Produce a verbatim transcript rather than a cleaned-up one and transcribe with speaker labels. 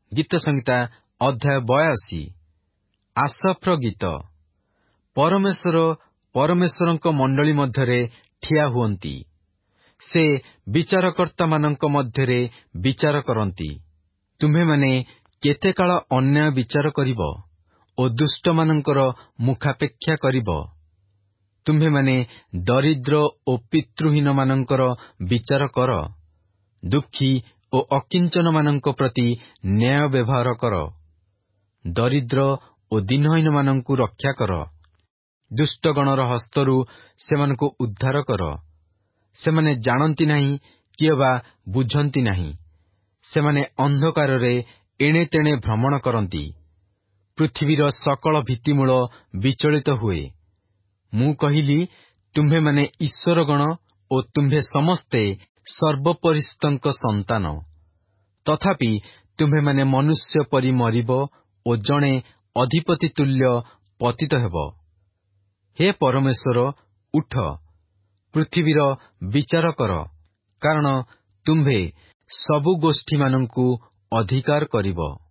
Speaker 1: ଗୀତ ସଂହିତା ଅଧ୍ୟାୟ ବୟାଅଶୀ। ଆସଫ୍ର ଗୀତ। ପରମେଶ୍ୱର ପରମେଶ୍ୱରଙ୍କ ମଣ୍ଡଳୀ ମଧ୍ୟରେ ଠିଆ ହୁଅନ୍ତି। ସେ ବିଚାରକର୍ତ୍ତାମାନଙ୍କ ମଧ୍ୟରେ ବିଚାର କରନ୍ତି। ତୁମ୍ଭେମାନେ କେତେକାଳ ଅନ୍ୟାୟ ବିଚାର କରିବ ଓ ଦୁଷ୍ଟମାନଙ୍କର ମୁଖାପେକ୍ଷା କରିବ? ତୁମ୍ଭେମାନେ ଦରିଦ୍ର ଓ ପିତୃହୀନମାନଙ୍କର ବିଚାର କର। ଦୁଃଖୀ ଓ ଅକିଞ୍ଚନମାନଙ୍କ ପ୍ରତି ନ୍ୟାୟ ବ୍ୟବହାର କର। ଦରିଦ୍ର ଓ ଦିନହୀନମାନଙ୍କୁ ରକ୍ଷା କର। ଦୁଷ୍ଟଗଣର ହସ୍ତରୁ ସେମାନଙ୍କୁ ଉଦ୍ଧାର କର। ସେମାନେ ଜାଣନ୍ତି ନାହିଁ କିଏ ବା ବୁଝନ୍ତି ନାହିଁ। ସେମାନେ ଅନ୍ଧକାରରେ ଏଣେ ତେଣେ ଭ୍ରମଣ କରନ୍ତି। ପୃଥିବୀର ସକଳ ଭିତ୍ତିମୂଳ ବିଚଳିତ ହୁଏ। ମୁଁ କହିଲି, ତୁମ୍ଭେମାନେ ଈଶ୍ୱରଗଣ ଓ ତୁମ୍ଭେ ସମସ୍ତେ ସର୍ବପରିଶୁଦ୍ଧଙ୍କ ସନ୍ତାନ। ତଥାପି ତୁମ୍ଭେମାନେ ମନୁଷ୍ୟ ପରି ମରିବ ଓ ଜଣେ ଅଧିପତି ତୁଲ୍ୟ ପତିତ ହେବ। ହେ ପରମେଶ୍ୱର, ଉଠ, ପୃଥିବୀର ବିଚାର କର, କାରଣ ତୁମ୍ଭେ ସବୁ ଗୋଷ୍ଠୀମାନଙ୍କୁ ଅଧିକାର କରିବ।